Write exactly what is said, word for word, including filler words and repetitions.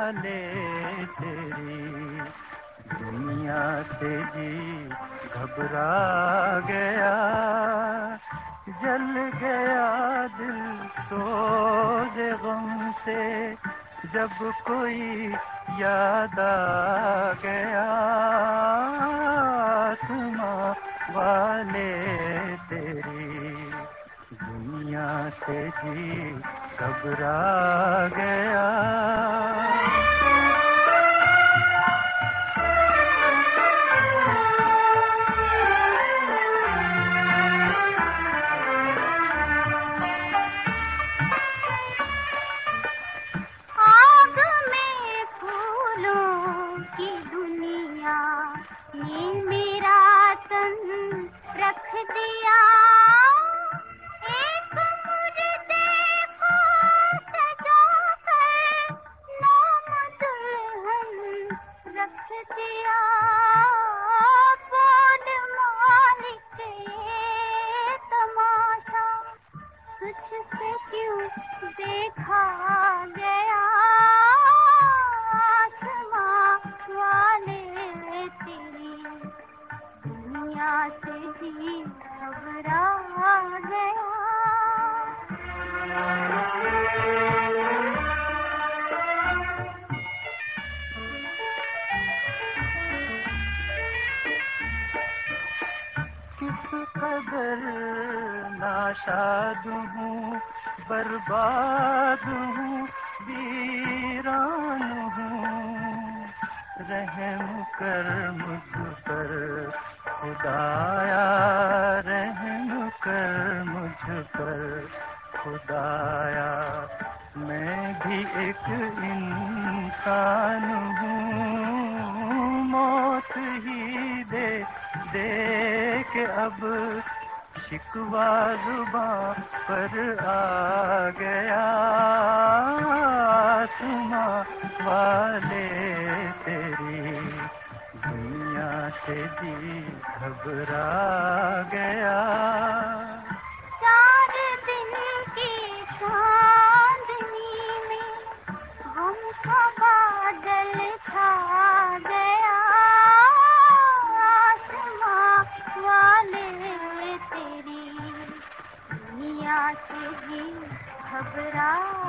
वाले तेरी दुनिया से जी घबरा गया, जल गया दिल सोज गम से जब कोई याद आ गया। आसमां वाले तेरी दुनिया से जी घबरा गया। दिया एक मुर्दे को सजा कर नाम दुल्हन रख दिया। बोल मालिक ये तमाशा तुझसे क्यों देखा गया। आसमां वाले तेरी दुनिया से जी घबरा गया। किस कदर नाशाद हूँ, बर्बाद हूँ, वीरान हूँ। रहम कर मुझ पर खुदाया, रहम कर मुझ पर खुदाया। मैं भी एक इंसान हूँ, मौत ही दे दे के अब शिकवा जुबां पर आ गया। आसमां वाले तेरी दुनिया से जी घबरा गया। चार दिन की चांदनी में गम का बादल छा गया। आसमां वाले तेरी दुनिया से जी घबरा